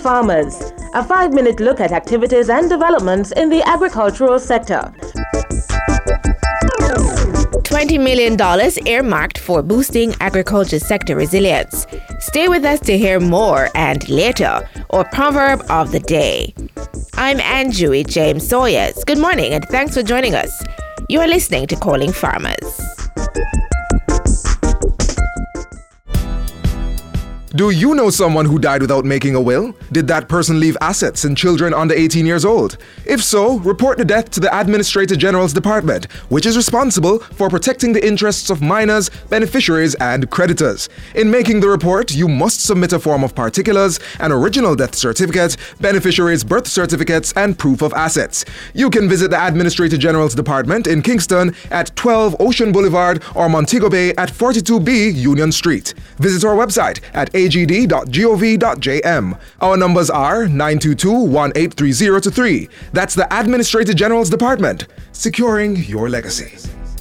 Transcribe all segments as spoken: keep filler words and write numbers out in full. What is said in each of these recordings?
Farmers, a five-minute look at activities and developments in the agricultural sector. twenty million dollars earmarked for boosting agriculture sector resilience. Stay with us to hear more and later, or proverb of the day. I'm Anjui James Sawyers. Good morning and thanks for joining us. You are listening to Calling Farmers. Do you know someone who died without making a will? Did that person leave assets and children under eighteen years old? If so, report the death to the Administrator General's Department, which is responsible for protecting the interests of minors, beneficiaries, and creditors. In making the report, you must submit a form of particulars, an original death certificate, beneficiaries' birth certificates, and proof of assets. You can visit the Administrator General's Department in Kingston at twelve Ocean Boulevard or Montego Bay at forty-two B Union Street. Visit our website at a g d dot gov dot j m. Our numbers are nine two two, one eight three zero two three. That's the Administrator General's Department, securing your legacy.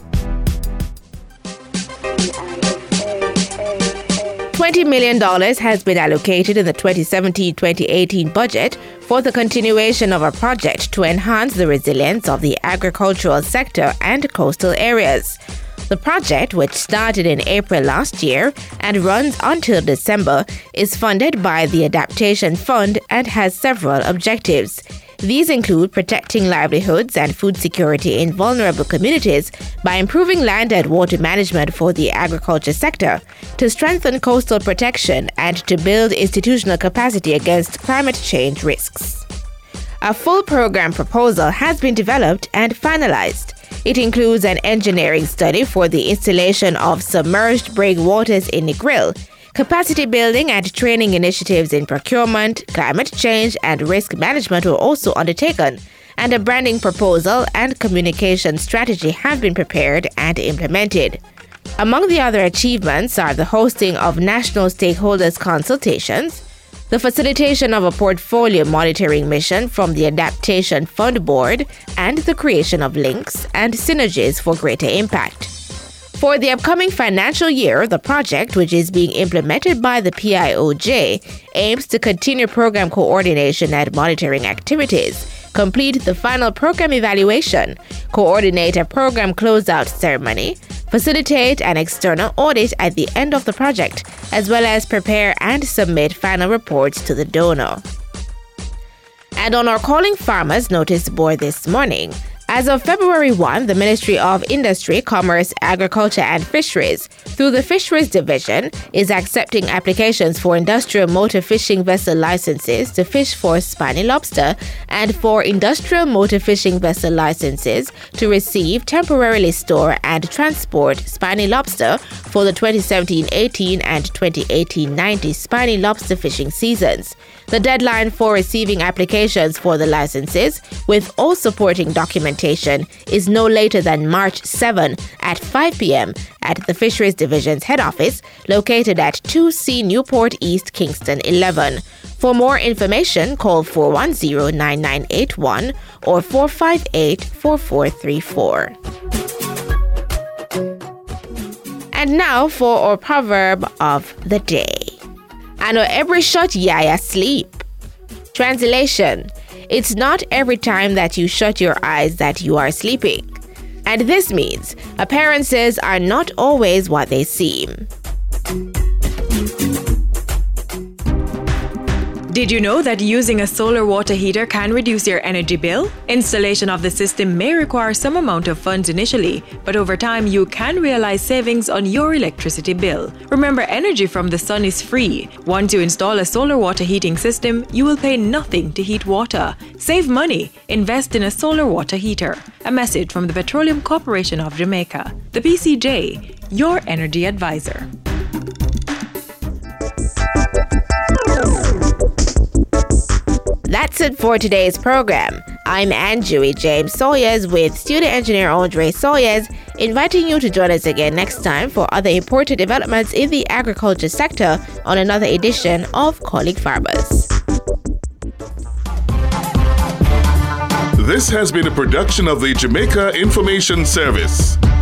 twenty million dollars has been allocated in the twenty seventeen twenty eighteen budget for the continuation of a project to enhance the resilience of the agricultural sector and coastal areas. The project, which started in April last year and runs until December, is funded by the Adaptation Fund and has several objectives. These include protecting livelihoods and food security in vulnerable communities by improving land and water management for the agriculture sector, to strengthen coastal protection, and to build institutional capacity against climate change risks. A full program proposal has been developed and finalized. It includes an engineering study for the installation of submerged breakwaters in Negril. Capacity building and training initiatives in procurement, climate change, and risk management were also undertaken, and a branding proposal and communication strategy have been prepared and implemented. Among the other achievements are the hosting of national stakeholders consultations, the facilitation of a portfolio monitoring mission from the Adaptation Fund Board, and the creation of links and synergies for greater impact. For the upcoming financial year, the project, which is being implemented by the P I O J, aims to continue program coordination and monitoring activities, complete the final program evaluation, coordinate a program closeout ceremony, facilitate an external audit at the end of the project, as well as prepare and submit final reports to the donor. And on our Calling Farmers notice board this morning, as of February first, the Ministry of Industry, Commerce, Agriculture and Fisheries, through the Fisheries Division, is accepting applications for industrial motor fishing vessel licenses to fish for spiny lobster and for industrial motor fishing vessel licenses to receive, temporarily store and transport spiny lobster for the twenty seventeen eighteen and twenty eighteen nineteen spiny lobster fishing seasons. The deadline for receiving applications for the licenses, with all supporting documentation, is no later than March seventh at five p.m. at the Fisheries Division's head office, located at two C Newport East, Kingston eleven. For more information, call four one zero, nine nine eight one or four five eight, four four three four. And now for our proverb of the day. I know every shot yaya sleep. Translation: it's not every time that you shut your eyes that you are sleeping. And this means appearances are not always what they seem. Did you know that using a solar water heater can reduce your energy bill? Installation of the system may require some amount of funds initially, but over time you can realize savings on your electricity bill. Remember, energy from the sun is free. Once you install a solar water heating system, you will pay nothing to heat water. Save money. Invest in a solar water heater. A message from the Petroleum Corporation of Jamaica. The P C J, your energy advisor. That's it for today's program. I'm Anjui James Sawyers with studio engineer Andre Sawyers, inviting you to join us again next time for other important developments in the agriculture sector on another edition of Calling Farmers. This has been a production of the Jamaica Information Service.